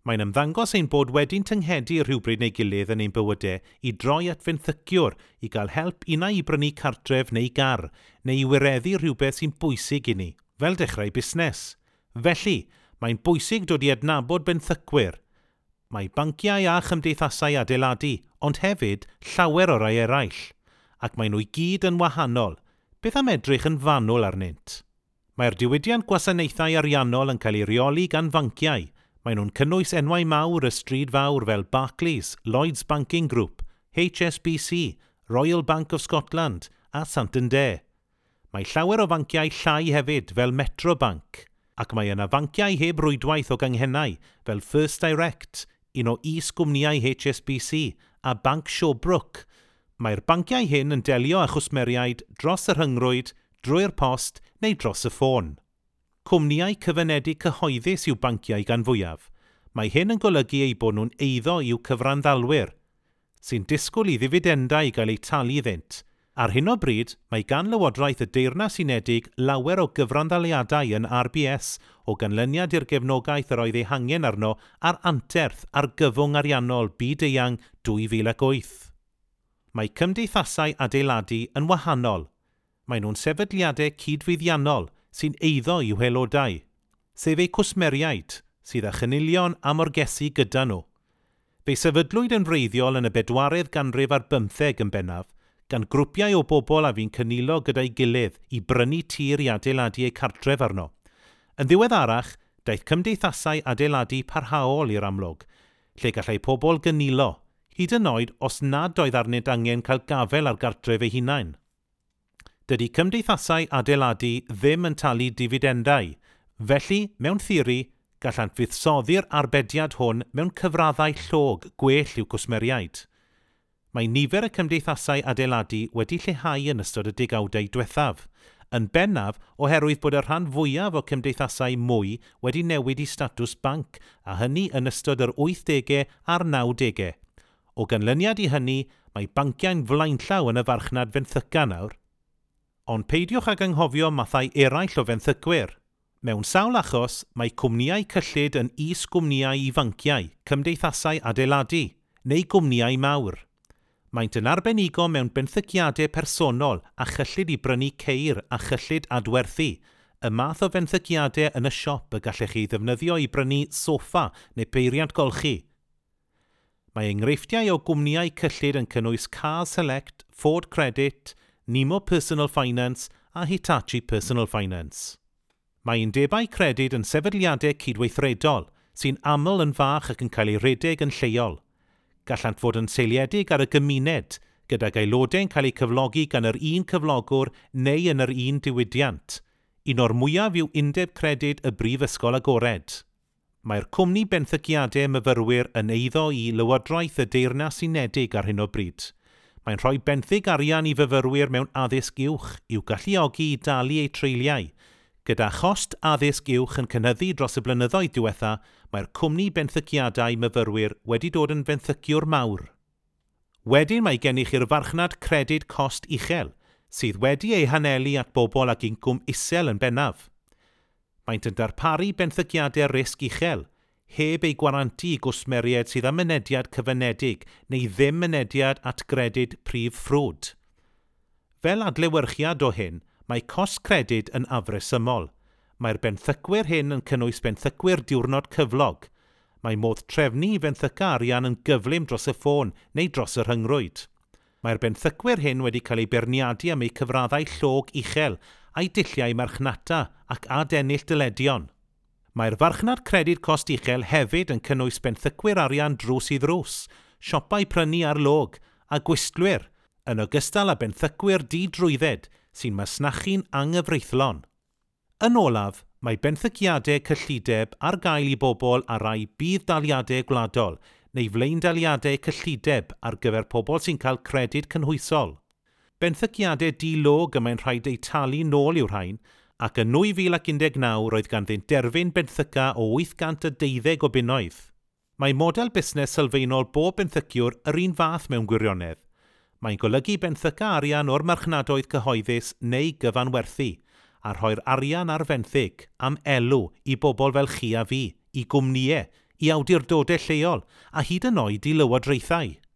Mae'n ymddangos ein bod wedi'n tynghedu rhywbryd neu gilydd yn ein bywydau i droi at fenthyciwr i gael help una i brynu cartref neu gar, neu i wireddu rhywbeth sy'n bwysig i ni, fel dechrau busnes. Felly, mae'n bwysig dod i adnabod benthycwyr. Mae banciau a chymdeithasau adeiladu, ond hefyd llawer o rai eraill, ac maen nhw i gyd yn wahanol. Beth am edrych yn fanwl arnynt? Mae'r diwydiant gwasanaethau ariannol yn cael ei reoli gan fanciau. Maen nhw'n cynnwys enwau mawr y stryd fawr fel Barclays, Lloyds Banking Group, HSBC, Royal Bank of Scotland a Santander. Mae llawer o fanciau llai hefyd fel Metrobank, ac mae yna fanciau heb rwydwaith o ganghennau fel First Direct, un o is-gwmnïau HSBC a Bank Shawbrook. Mae'r banciau hyn yn delio â chwsmeriaid dros y rhyngrwyd, drwy'r post neu dros y ffôn. Cwmnïau cyfynedig cyhoeddus yw banciau gan fwyaf. Mae hyn yn golygu eu bod nhw'n eiddo i'w cyfrandalwyr, sy'n disgwyl i ddifidendau gael eu talu iddynt. Ar hyn o bryd, mae gan Lywodraeth y Deyrnas Unedig lawer o gyfrandaliadau yn RBS o ganlyniad i'r gefnogaeth yr oedd ei hangen arno ar anterth ar gyfwng ariannol byd-eang 2008. Mae cymdeithasau adeiladu yn wahanol. Mae nhw'n sefydliadau cydfuddiannol sy'n eiddo i'w haelodau, sef eu cwsmeriaid sydd â chanilion amorgesu gyda nhw. Fe sefydlwyd yn wreiddiol yn y 4edd ganrif ar 15 yn bennaf, gan grwpiau o bobl a fi'n cynilo gyda'i gilydd i brynu tir i adeiladu eu cartref arno. Yn ddiweddarach, daeth cymdeithasau adeiladu parhaol i'r amlwg, lle gallai pobl gynilo, hyd yn oed os nad oedd arnynt angen cael gafel ar gartref eu hunain. Dydy cymdeithasau adeiladu ddim yn talu difidendau, felly, mewn theori, gallant fuddsoddi'r arbediad hwn mewn cyfraddau llog gwell i'w cwsmeriaid. Mae nifer y cymdeithasau adeiladu wedi lleihau yn ystod y degawdau diwethaf, yn bennaf oherwydd bod y rhan fwyaf o cymdeithasau mwy wedi newid i statws banc, a hynny yn ystod yr 80au a'r 90au. O ganlyniad i hynny, mae banciau'n flaenllaw yn y farchnad fenthyca nawr. Ond peidiwch ag anghofio mathau eraill o fenthycwyr. Mewn sawl achos, mae cwmnïau cyllid yn is-gwmnïau i fanciau, cymdeithasau adeiladu, neu gwmnïau mawr. Maent yn arbenigo mewn benthyciadau personol a chyllid i brynu ceir a chyllid adwerthu, y math o benthyciadau yn y siop y gallech chi ddefnyddio i brynu soffa neu peiriant golchi. Mae enghreifftiau o gwmnïau cyllid yn cynnwys Cars Select, Ford Credit, Nemo Personal Finance a Hitachi Personal Finance. Mae undebau credyd yn sefydliadau cydweithredol sy'n aml yn fach ac yn cael ei redeg yn lleol. Gallant fod yn seiliedig ar y gymuned, gydag aelodau'n cael eu cyflogi gan yr un cyflogwr neu yn yr un diwydiant. Un o'r mwyaf yw undeb credyd y Brifysgol Agored. Mae'r cwmni benthyciadau myfyrwyr yn eiddo i Lywodraeth y Deyrnas Unedig ar hyn o bryd. Mae'n rhoi benthyg arian i fyfyrwyr mewn addysg uwch i'w galluogi i dalu eu treiliau. Gyda chost addysg uwch yn cynyddu dros y blynyddoedd diwetha, mae'r cwmni benthyciadau myfyrwyr wedi dod yn benthyciwr mawr. Wedyn mae gennych i'r farchnad credyd cost uchel, sydd wedi ei hanelu at bobl ag incwm isel yn bennaf. Maent yn darparu benthyciadau risg uchel, heb ei gwaranti i gwsmeriaid sydd â mynediad cyfynedig neu ddim mynediad at gredyd prif ffrwd. Fel adlewyrchiad o hyn, mae cost credyd yn afresymol. Mae'r benthycwyr hyn yn cynnwys benthycwyr diwrnod cyflog. Mae modd trefnu benthyca arian yn gyflym dros y ffôn neu dros y rhyngrwyd. Mae'r benthycwyr hyn wedi cael ei berniadu am eu cyfraddau llog uchel a'i dulliau marchnata ac adennill dyledion. Mae'r farchnad credyd cost uchel hefyd yn cynnwys benthycwyr arian drws i ddrws, siopau prynu ar log a gwistlwyr, yn ogystal â benthycwyr di-drwydded sy'n masnachu'n anghyfreithlon. Yn olaf, mae benthyciadau cyllideb ar gael i bobl a rai bydd daliadau gwladol neu fleindaliadau cyllideb ar gyfer pobl sy'n cael credyd cynhwysol. Benthyciadau di-log y mae'n rhaid eu talu nôl i'w rhain, ac yn 2019 roedd ganddynt derfyn benthyca o 812 o bunnoedd. Mae model busnes sylfaenol bob benthyciwr yr un fath mewn gwirionedd. Mae'n golygu benthyca arian o'r marchnadoedd cyhoeddus neu gyfanwerthu, a rhoi'r arian ar fenthyg am elw i bobl fel chi a fi, i gwmnïau, i awdurdodau lleol, a hyd yn oed i lywodraethau.